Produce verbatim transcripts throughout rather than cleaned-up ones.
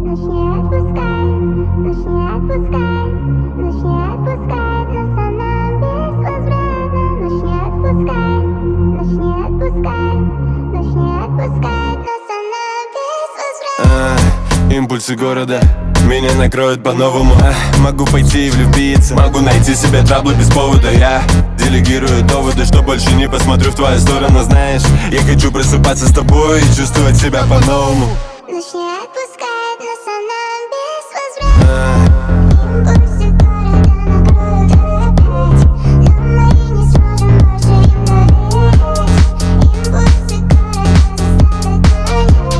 ночь не отпускай, ночь не отпускай, ночь не отпускай, нас она безвозвратна. Ночь не отпускай, ночь не отпускай, ночь не отпускай, нас она безвозвратна. а, Импульсы города меня накроют по-новому. а, Могу пойти и влюбиться, могу найти себе траблы без повода. Я делегирую доводы, что больше не посмотрю в твою сторону. Знаешь, я хочу просыпаться с тобой и чувствовать себя по-новому. Ночь не отпускает, нас она безвозвратна. а, Импульсы города накроют опять, но мы не сможем больше им доверять. Импульсы города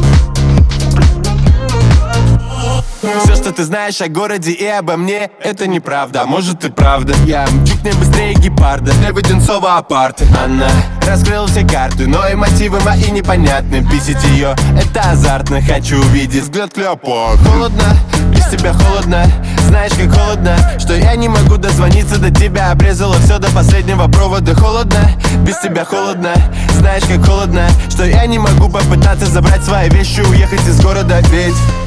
заставят Все, что ты знаешь о городе и обо мне, это неправда, а может и правда. Я мчу к ней быстрее гепарда, для Воденцова апарты. Она раскрыла все карты, но и мотивы мои непонятны. Бесить ее, это азартно, хочу увидеть взгляд Клеопатры. Холодно, без тебя холодно, знаешь как холодно, что я не могу дозвониться до тебя. Обрезала все до последнего провода. Холодно, без тебя холодно, знаешь как холодно, что я не могу попытаться забрать свои вещи, уехать из города. Ведь